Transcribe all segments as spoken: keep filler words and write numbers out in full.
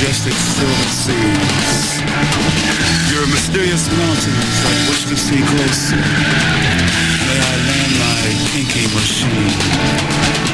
majestic silver seas. Your mysterious mountains I wish to see closer. May I land my kinky machine.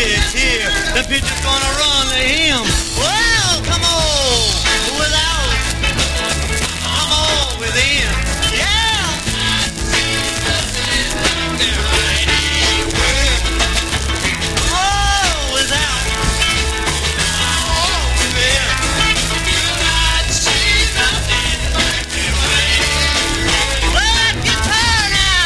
gets here, the pitcher's gonna run to him. Well, come on, without, come on within. Yeah. Oh, without, oh, within. Well, that guitar now.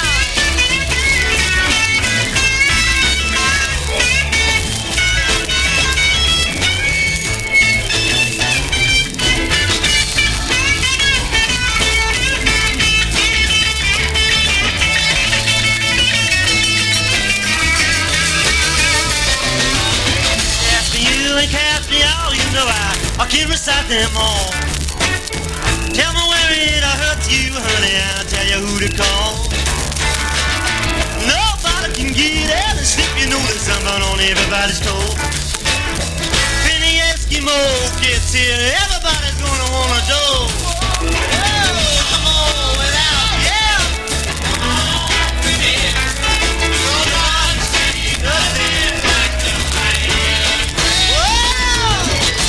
I can recite them all. Tell me where it hurts you, honey, I'll tell you who to call. Nobody can get out and slip, you know there's something on everybody's toe. Penny Eskimo gets here, everybody's gonna wanna do. Oh, come on without, yeah. Come on with it. You're not seeing nothing like the rain. Whoa!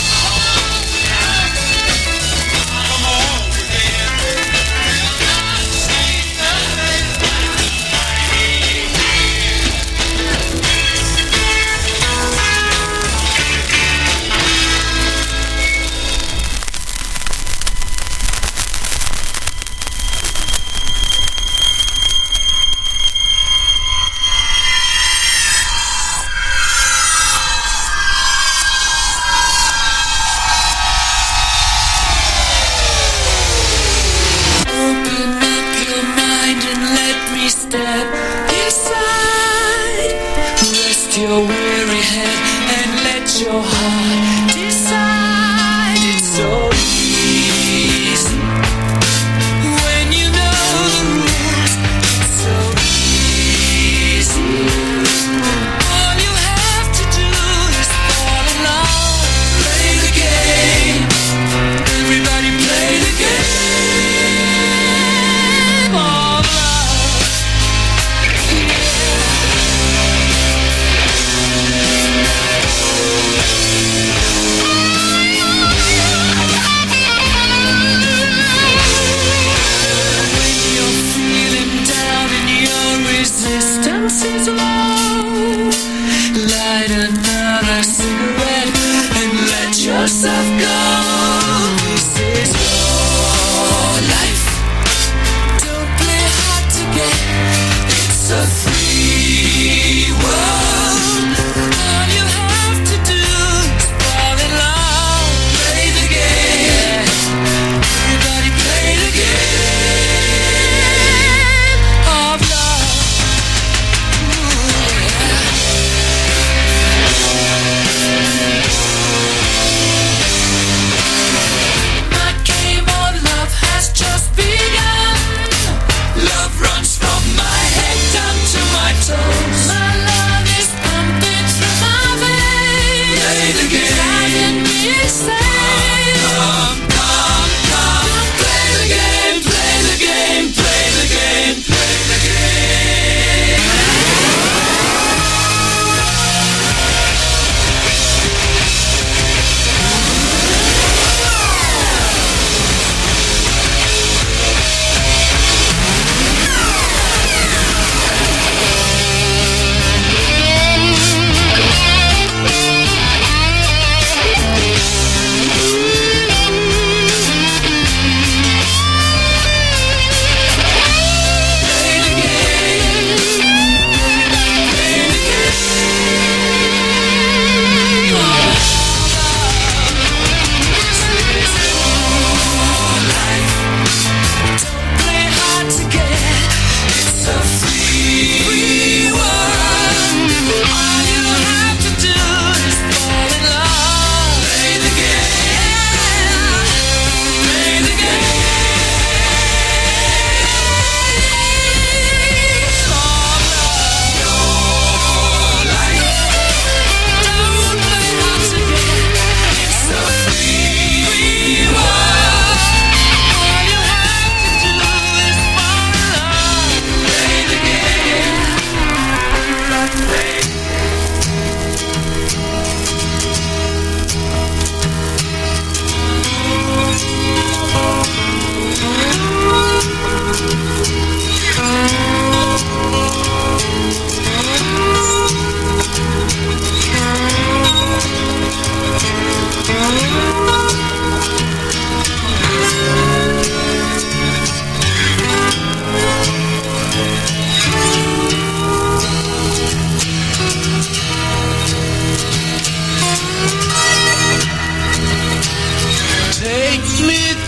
Your weary head and let your heart decide. It's so easy when you know the rules. It's so easy. All you have to do is fall along. Play the game. Everybody play the game of love.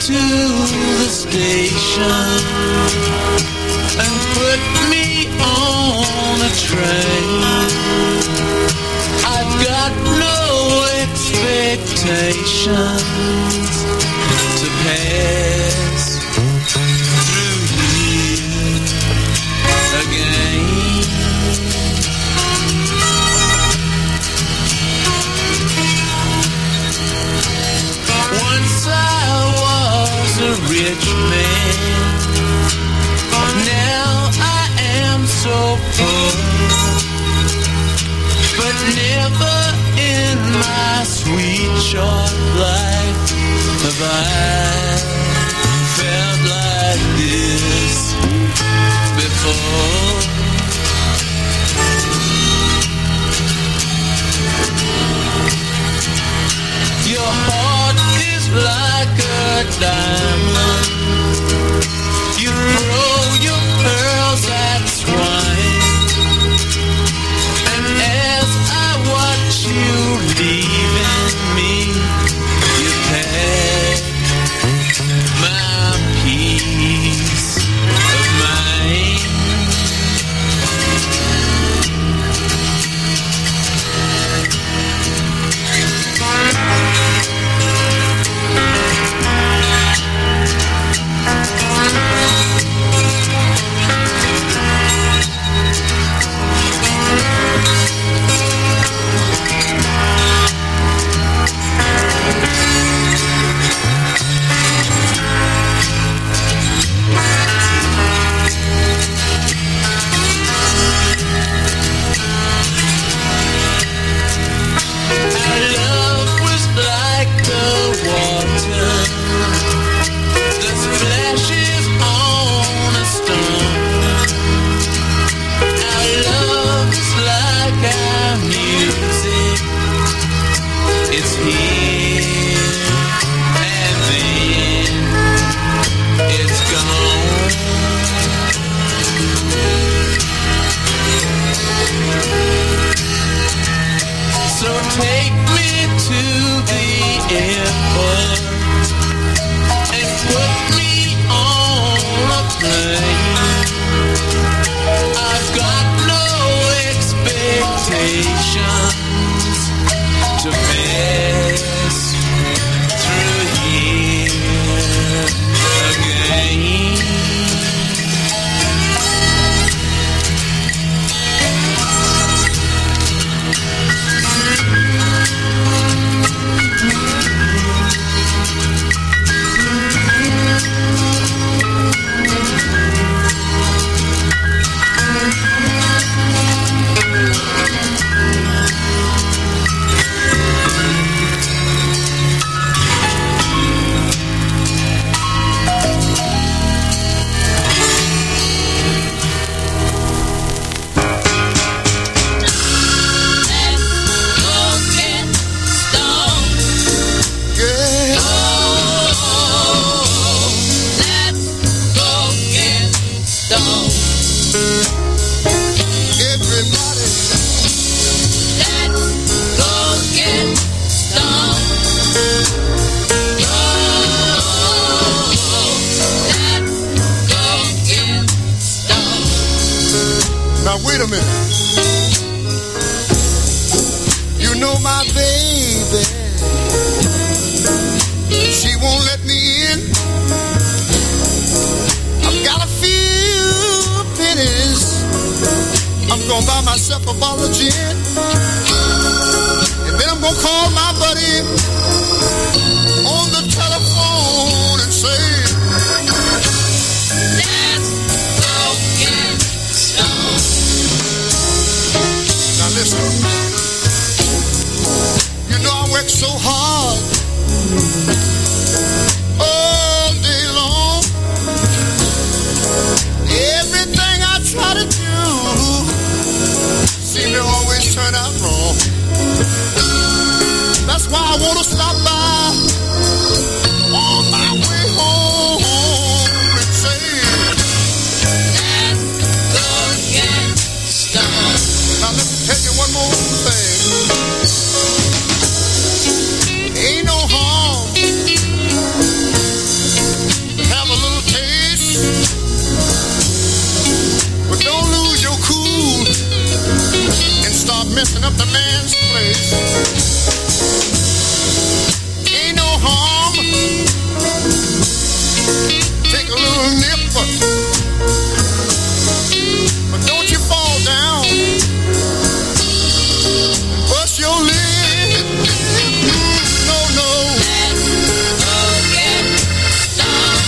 to the station and put me on a train. I've got no expectations to pass through here again. Once I was a rich man, now I am so poor. But never in my sweet short life have I felt like this before. Your heart is like a diamond. You throw your pearls at swine. And as I watch you leaving me, you pack my peace of mind. place. Ain't no harm. Take a little nip, but don't you fall down and bust your leg. No, no. Let's go get some.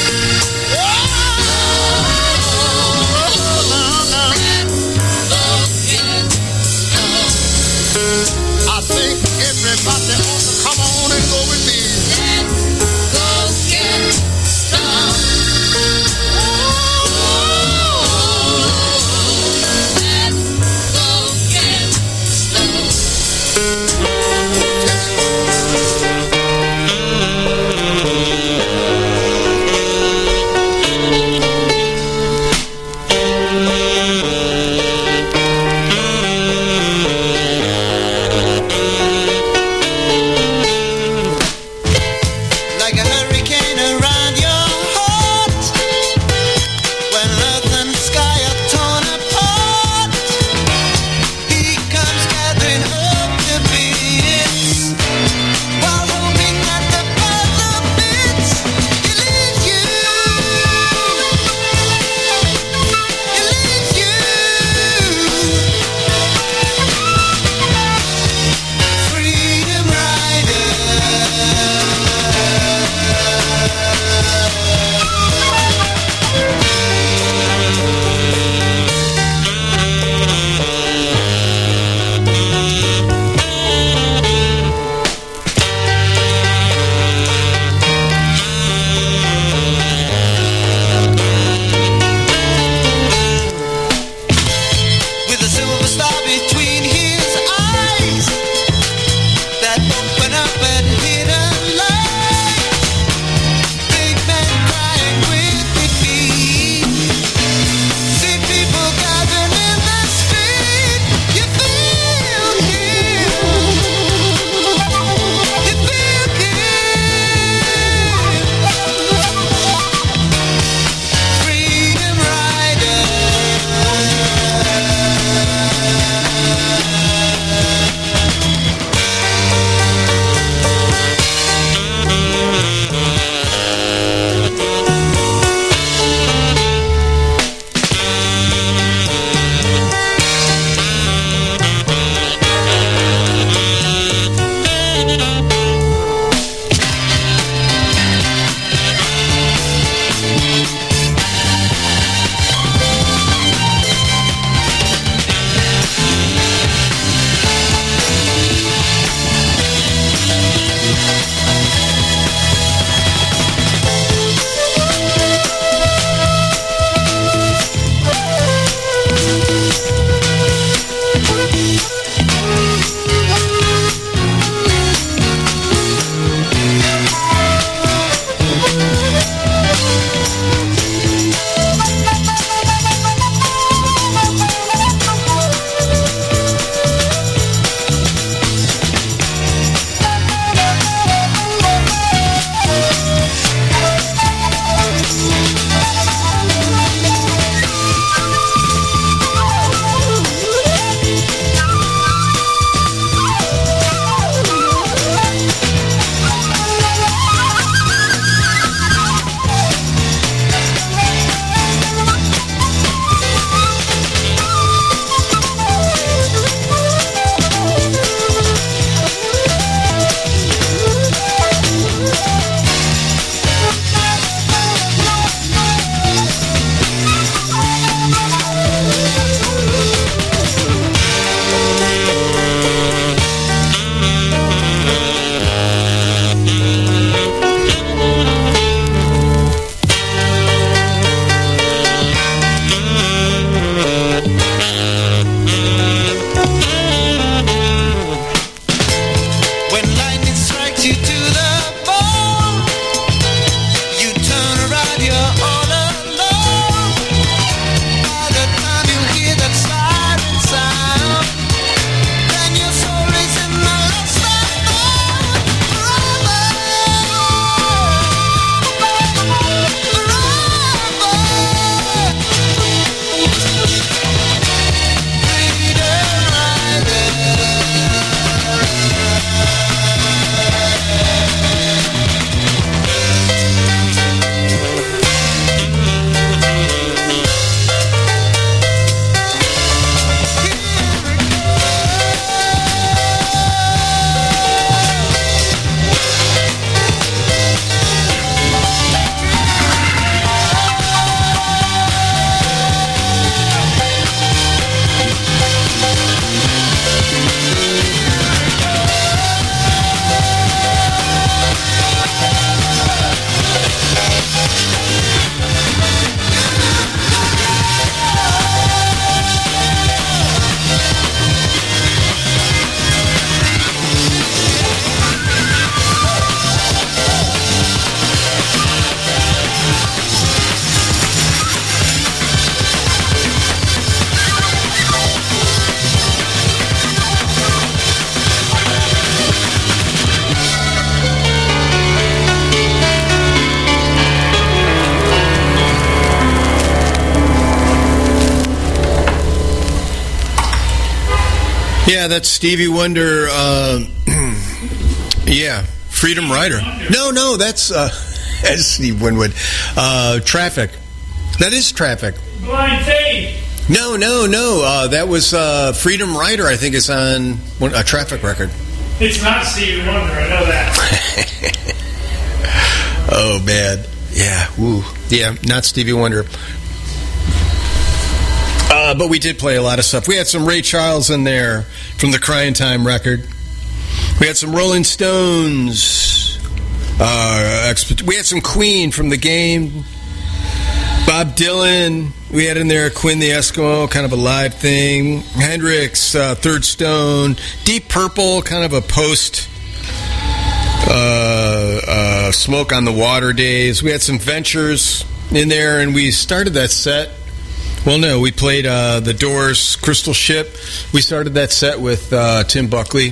I think everybody ought to come on and go with me. Let's go get some. Let's go get Yeah, that's Stevie Wonder. Uh, yeah, Freedom Rider. No, no, that's, uh, that's Steve Winwood. Uh, Traffic. That is Traffic. Blind Faith. No, no, no. Uh, that was uh, Freedom Rider, I think, is on one, a Traffic record. It's not Stevie Wonder, I know that. Oh, man. Yeah, woo. Yeah, not Stevie Wonder. Uh, but we did play a lot of stuff. We had some Ray Charles in there from the Crying Time record. We had some Rolling Stones. Uh, we had some Queen from The Game. Bob Dylan. We had in there Quinn the Eskimo, kind of a live thing. Hendrix, uh, Third Stone. Deep Purple, kind of a post uh, uh, Smoke on the Water days. We had some Ventures in there, and we started that set. Well, no, we played uh, The Doors' Crystal Ship. We started that set with uh, Tim Buckley.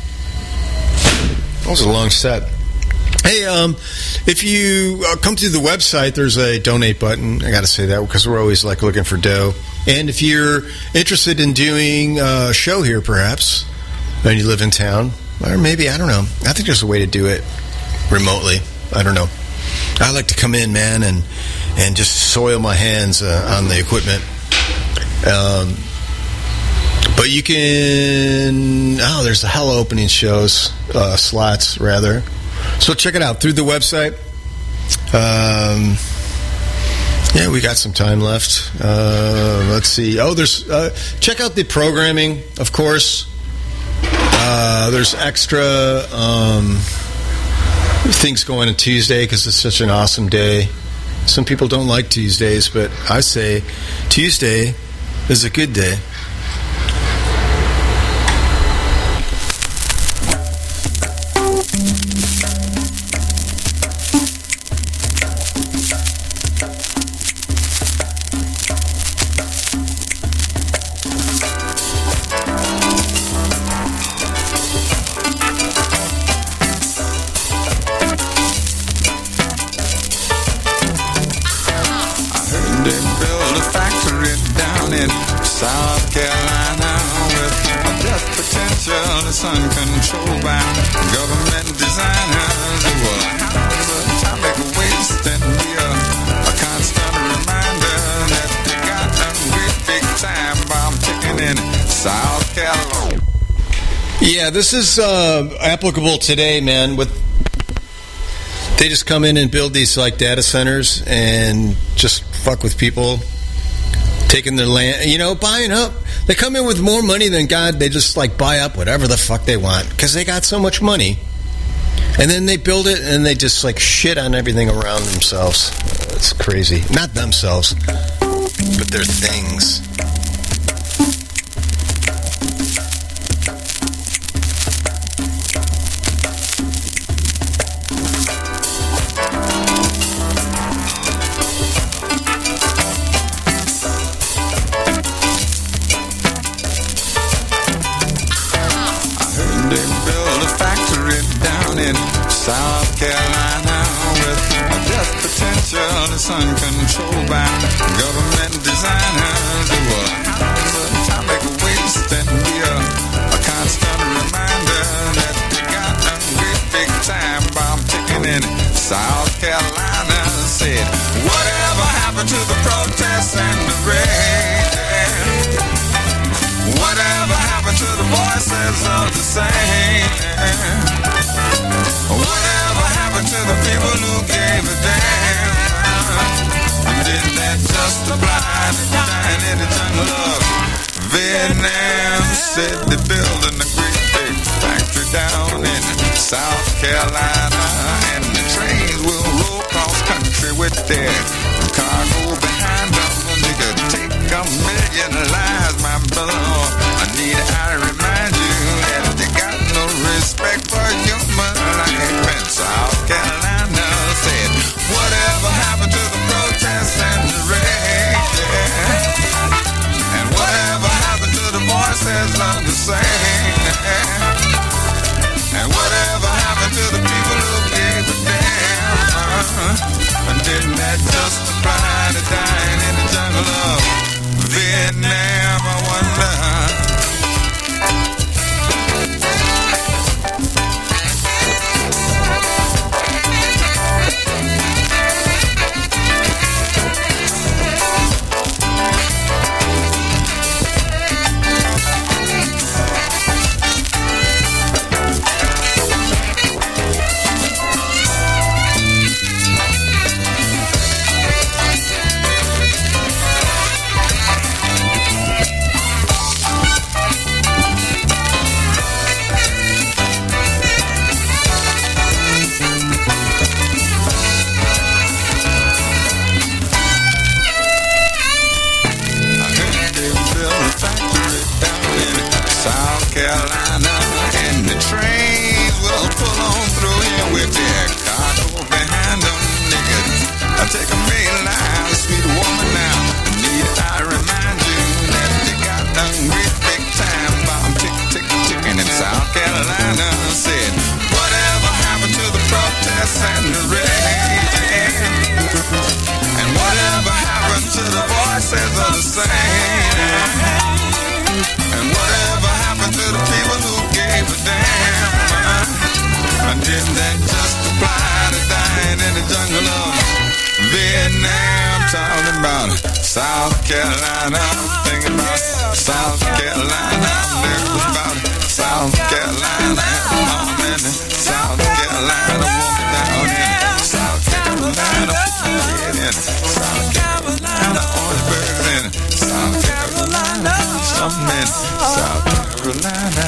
That was a long set. Hey, um, if you uh, come to the website, there's a donate button. I got to say that because we're always like looking for dough. And if you're interested in doing a show here, perhaps, and you live in town, or maybe, I don't know. I think there's a way to do it remotely. I don't know. I like to come in, man, and and just soil my hands uh, on the equipment. Um, but you can, oh, there's the hell opening shows, uh, slots, rather. So check it out through the website. Um, yeah, we got some time left. Uh, let's see. Oh, there's, uh, check out the programming, of course. Uh, there's extra um, things going on Tuesday because it's such an awesome day. Some people don't like Tuesdays, but I say Tuesday is a good day. Yeah, this is uh, applicable today, man. With they just come in and build these like data centers and just fuck with people, taking their land, you know, buying up. They come in with more money than God. They just like buy up whatever the fuck they want because they got so much money. And then they build it and they just like shit on everything around themselves. It's crazy. Not themselves, but their things. South Carolina with a death potential that's uncontrolled by government designers who will house atomic waste and be a, a constant reminder that they got a great big time bomb ticking in South Carolina. Said, whatever happened to the protests and the rain? Whatever happened to the voices of the same? Whatever happened to the people who gave a damn? Did that just apply to dying in the jungle of Vietnam? Said they're building a great big factory down in South Carolina, and the trains will roll cross country with their cargo behind them. They could take a million lives, my brother. I need I remind you that they got no respect for human life. And South Carolina said, whatever happened to the protests and the rain? And whatever happened to the voices of the same? And whatever happened to the people who Carolina said, whatever happened to the protests and the raging? And whatever happened to the voices of the same? And whatever happened to the people who gave a damn? And didn't that just apply to dying in the jungle of Vietnam? Talking about South Carolina, thinking about South Carolina, lyrics about South Carolina, mom and South Carolina, walking down in South Carolina, head in South Carolina, orange birds in South Carolina, something in South Carolina.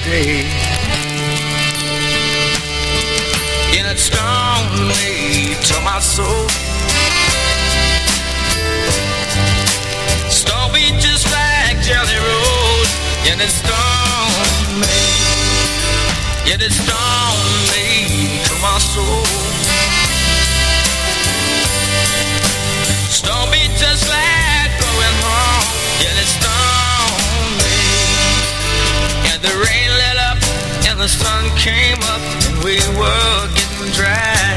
day. And it stung me to my soul. Stung me just like Jelly Roll. And it stung me. And it stung me to my soul. Stung me just like going home. And it stung me. And the rain let up and the sun came up and we were getting dry.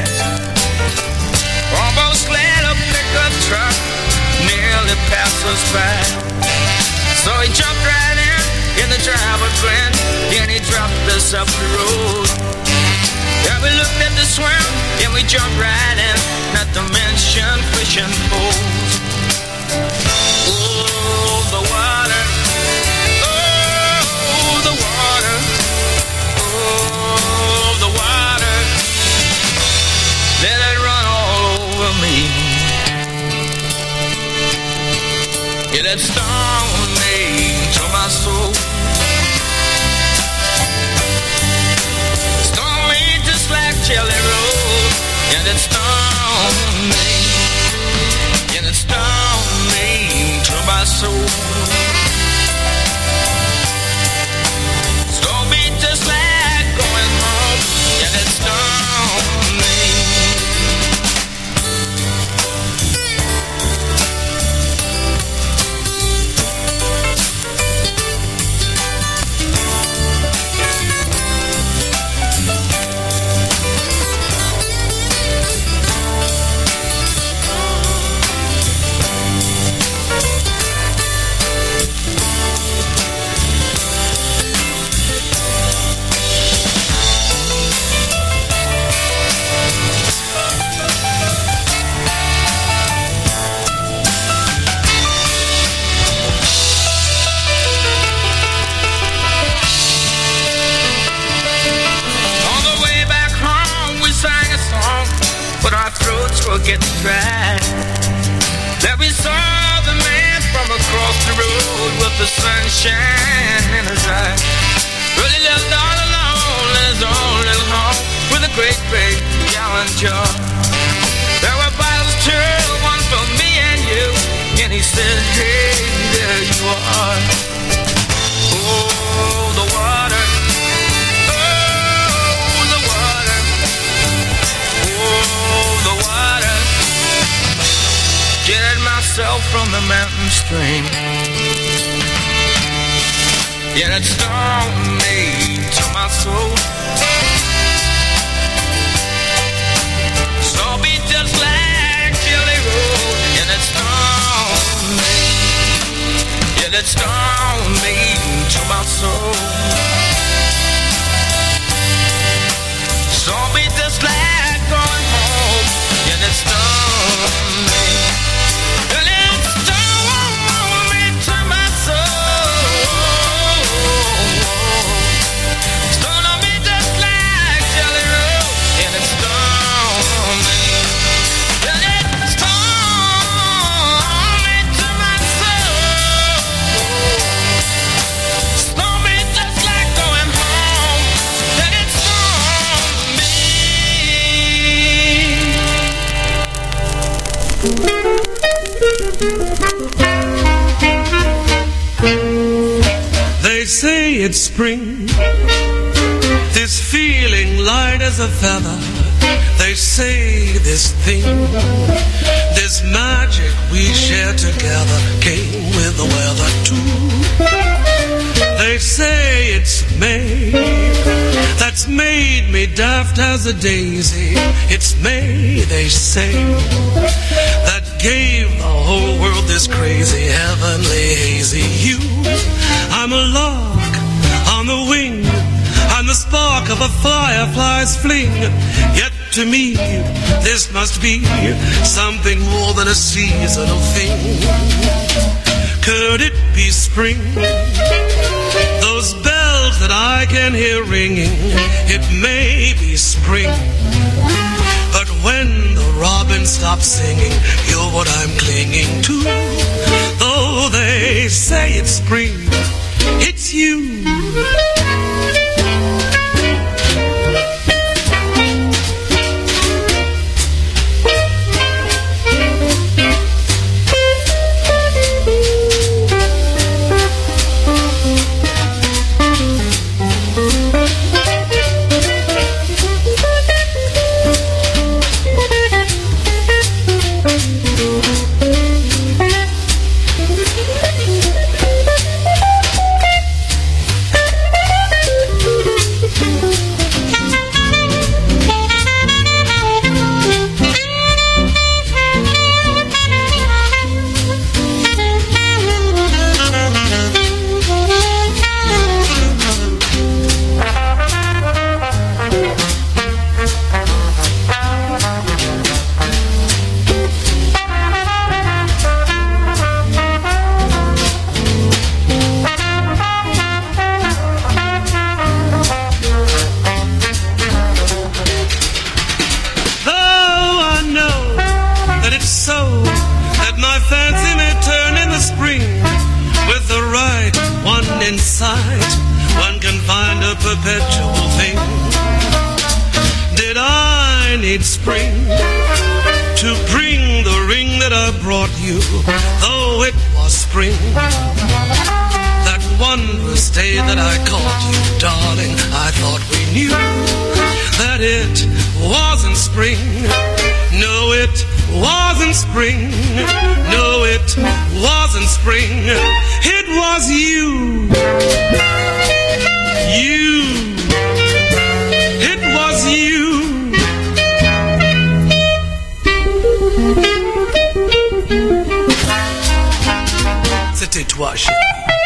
Almost let a pickup truck nearly pass us by. So he jumped right in, in the driver grinned, and he dropped us up the road. Yeah, we looked at the swim, and we jumped right in, not to mention fishing poles. Oh, the water, oh, the water, oh, the water, let it run all over me. It had stung me to my soul. Stung me just like Jelly Roll. And it stung me. And it stung me to my soul. Stung me just like going home. And it stung me. Were getting dry. There we saw the man from across the road with the sunshine in his eye. Really lived all alone in his own little home with a great big gallon jar. There were bottles too, one for me and you. And he said, hey, there you are. Oh, the water. Oh, the water. Oh, the water. Get myself from the mountain stream. Yeah, it stung me to my soul. Stung me just like Jelly Roll. And it stung me. Yeah, it stung me to my soul. Stung me just like going home. And it stung me. They say it's spring, this feeling light as a feather. They say this thing, this magic we share together came with the weather too. They say it's May, that's made me daft as a daisy. It's May, they say, that gave the whole world this crazy, heavenly, hazy hue. I'm a lark on the wing, I'm the spark of a firefly's fling. Yet to me, this must be something more than a seasonal thing. Could it be spring? Those bells that I can hear ringing, it may be spring. But when the robin stops singing, you're what I'm clinging to. Though they say it's spring, it's you. sight, one can find a perpetual thing. Did I need spring to bring the ring that I brought you, though it was spring? That wondrous day that I called you, darling, I thought we knew that it wasn't spring. No, it wasn't spring. No, it wasn't spring. It was you. You. It was you. C'était toi, chérie.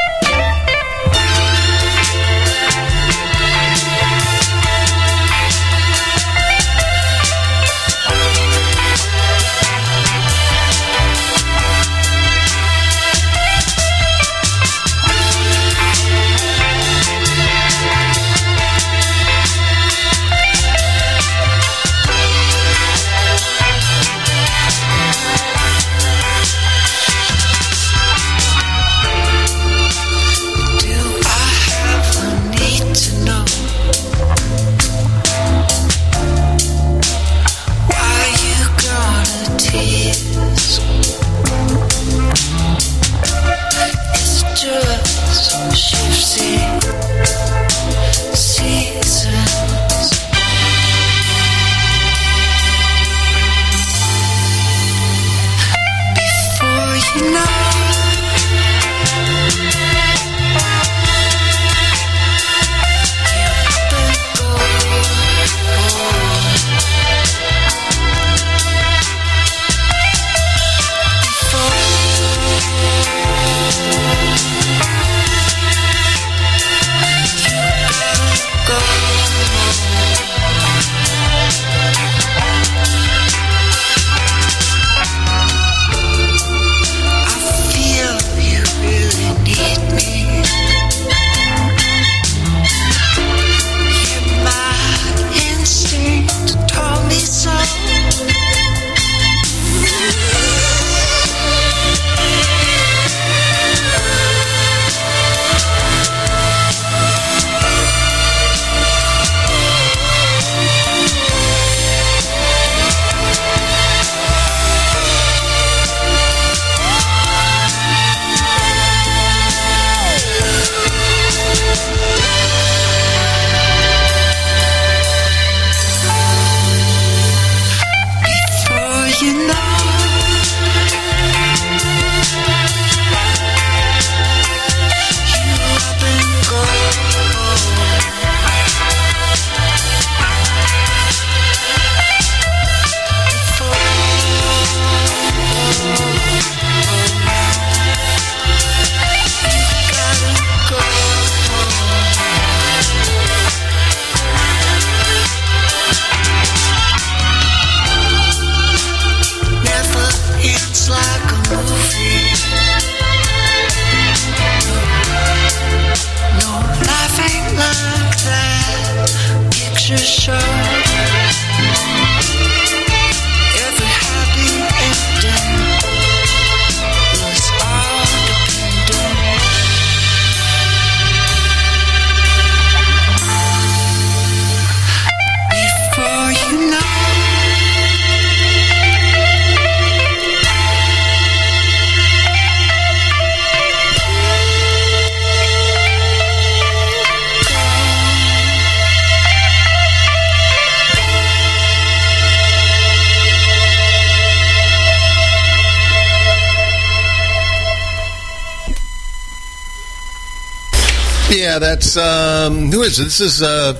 Yeah, that's um, who is it? This is uh,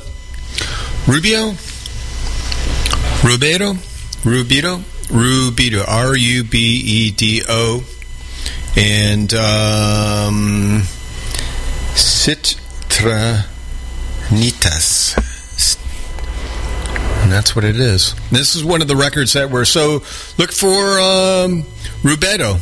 Rubio, Rubedo, Rubido, Rubido, R U B E D O, and um, Citranitas, and that's what it is. This is one of the records that were so. Look for um, Rubedo.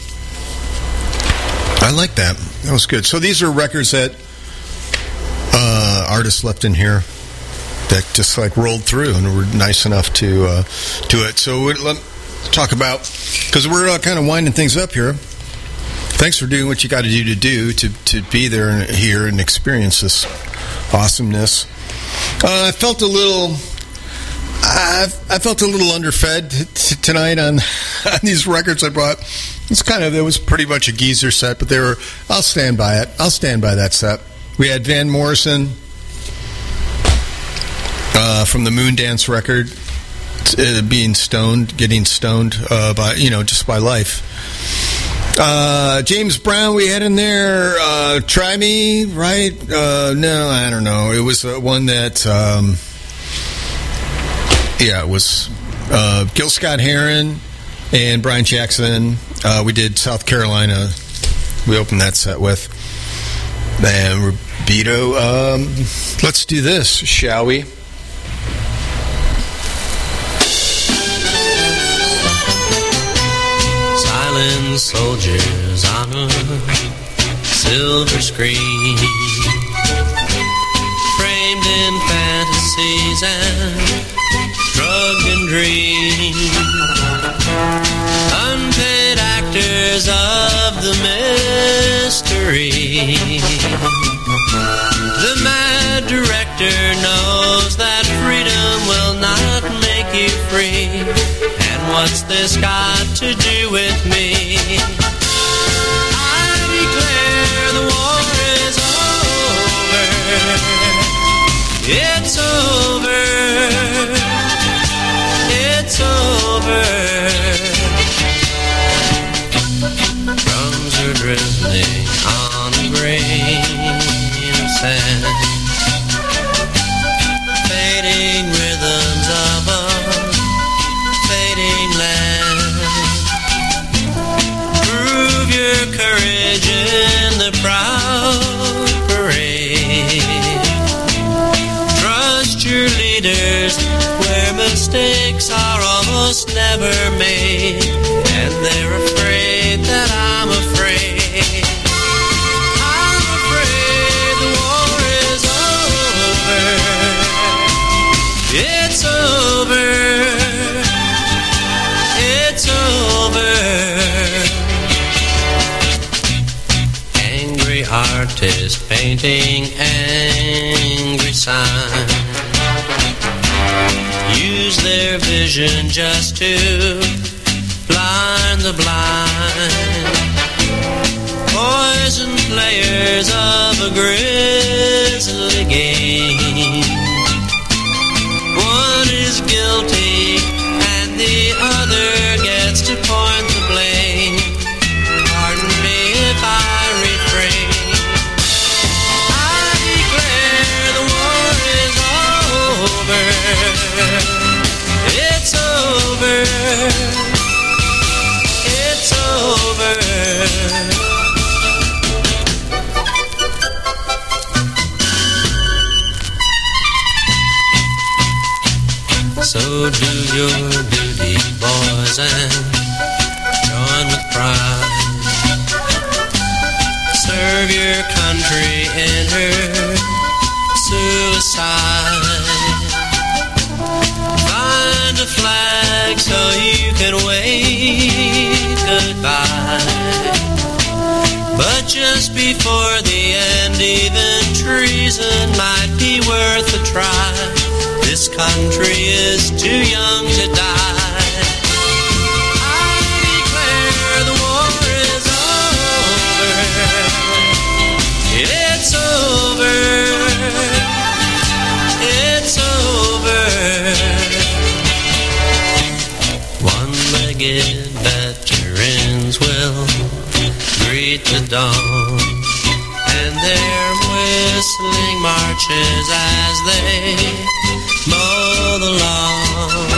I like that. That was good. So these are records that uh, artists left in here that just like rolled through and were nice enough to uh, do it. So let's talk about, because we're uh, kind of winding things up here. Thanks for doing what you got to do to do to, to be there and here and experience this awesomeness. Uh, I felt a little, I, I felt a little underfed t- tonight on, on these records I brought. It's kind of, it was pretty much a geezer set, but they were, I'll stand by it. I'll stand by that set. We had Van Morrison uh, from the Moondance record, uh, being stoned, getting stoned uh, by, you know, just by life. Uh, James Brown we had in there, uh, Try Me, right? Uh, no, I don't know. It was uh, one that, um, yeah, it was uh, Gil Scott-Heron and Brian Jackson. Uh, we did South Carolina. We opened that set with. And Rubito. Um, let's do this, shall we? Silent soldiers on a silver screen, framed in fantasies and drugged in dreams, unpaid actors of the mystery. The mad director knows that freedom will not make you free. What's this got to do with me? I declare the war is over. It's over. It's over. Drums are drizzling on a grain of sand, fading rhythms of a courage in the proud parade. Trust your leaders where mistakes are almost never made, and they're afraid that I'm afraid. I'm afraid the war is over. It's over. It's over. Artist painting angry signs use their vision just to blind the blind. Poison players of a grisly game. One is guilty and the other gets to point the blame. Pardon me if I refrain. It's over. It's over. So do your duty, boys, and join with pride. Serve your country in her suicide. Find a flag so you can wave goodbye. But just before the end, even treason might be worth a try. This country is too young to die. I declare the war is over. It's over. It's over. One-legged veterans will greet the dawn, and their whistling marches as they mow the lawn.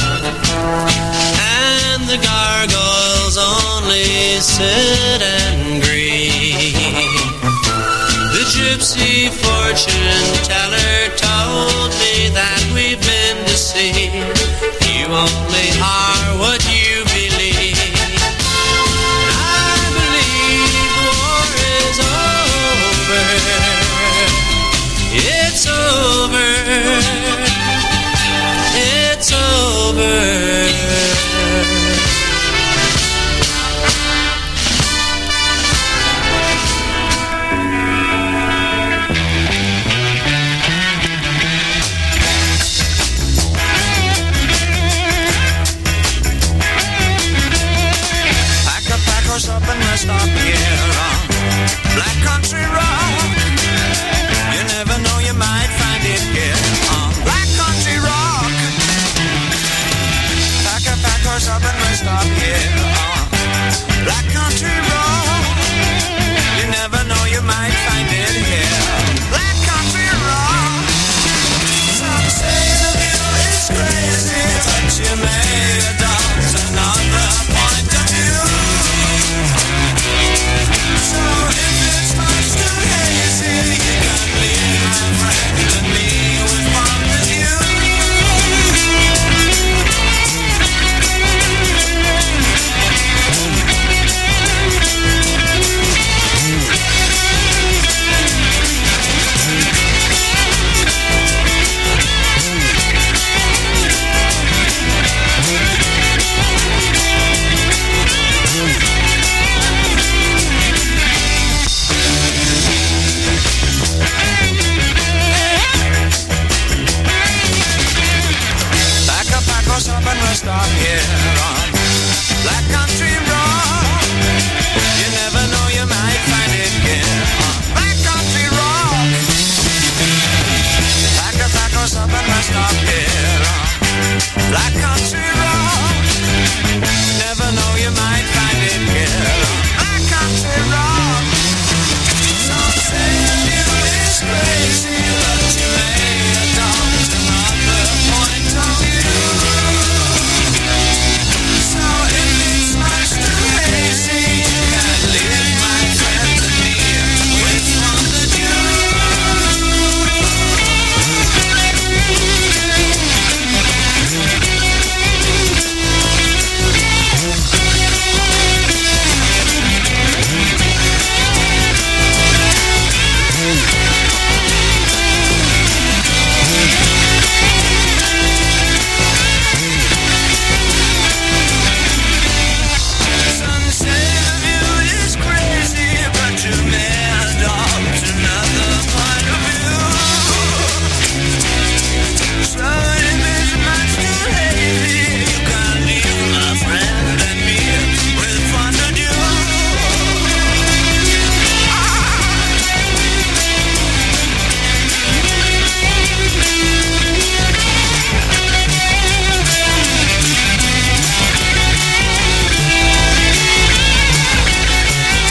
And the gargoyles only sit and grieve. The gypsy fortune teller told me that we've been deceived. You only are what you believe. I believe the war is over. It's over. It's over. up and rest up here on Black Country Road.